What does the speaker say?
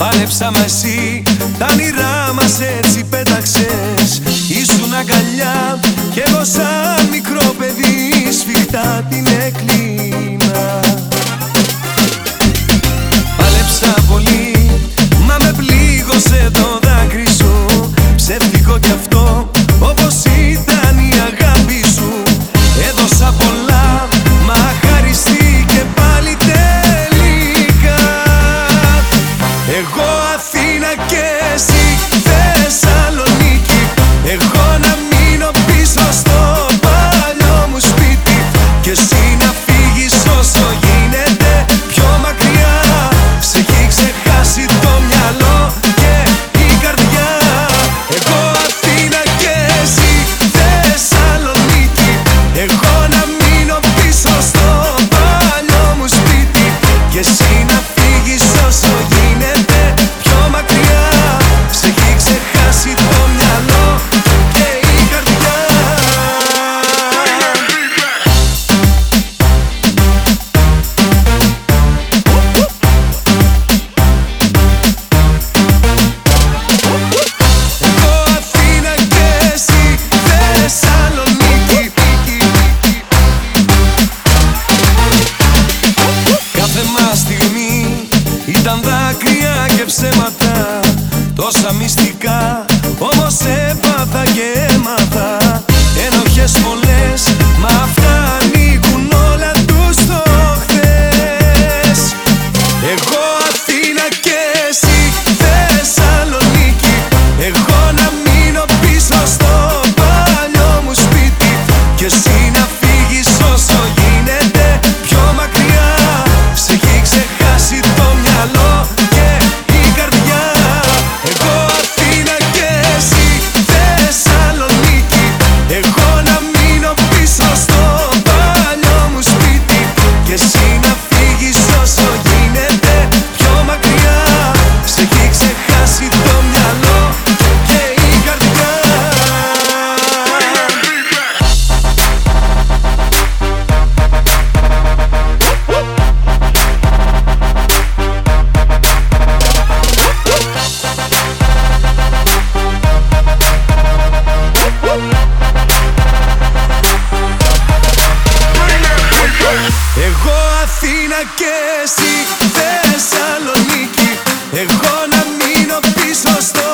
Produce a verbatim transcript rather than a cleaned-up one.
Πάλεψα μαζί, τα όνειρά μας έτσι πέταξες. Ήσουν αγκαλιά κι εγώ σαν μικρό παιδί σφιχτά την έκλεινα. Πάλεψα πολύ, μα με πλήγωσε το δάκρυ σου. Ψεύτικο κι αυτό, όπως ήταν η αγάπη σου. Έδωσα πολλά, μα χαριστήκε πάλι τελικά. Εγώ Αθήνα και εσύ Θεσσαλονίκη. Εγώ να μείνω πίσω στο παλιό μου σπίτι και εσύ να φύγεις όσο γίνεται πιο μακριά. Σε έχει ξεχάσει το μυαλό και η καρδιά. Εγώ Αθήνα και εσύ Θεσσαλονίκη. Εγώ να μείνω πίσω στο παλιό μου σπίτι και εσύ να φύγεις όσο γίνεται πιο μακριά. Σε έχει ξεχάσει το μυαλό και η καρδιά. Εγώ Αθήνα και εσύ Θεσσαλονίκη. Κάθε μας στιγμή ήταν δάκρυα και ψέματα, τόσα μυστικά όμως έπαθα και έμαθα. Ενοχές πολλές, μα αυτά ανήκουν όλα τους στο χθες. Εγώ Αθήνα και εσύ Θεσσαλονίκη. Εγώ να μείνω πίσω στο παλιό μου σπίτι και εσύ να φύγεις όσο γίνεται πιο μακριά. Σε έχει ξεχάσει το μυαλό και η καρδιά. Εγώ Αθήνα και εσύ Θεσσαλονίκη. Εγώ να μείνω πίσω στο παλιό μου σπίτι και εσύ να φύγεις όσο γίνεται πιο μακριά. Σε έχει ξεχάσει το μυαλό και η καρδιά. Εγώ Αθήνα και εσύ Θεσσαλονίκη. Εγώ να μείνω πίσω στο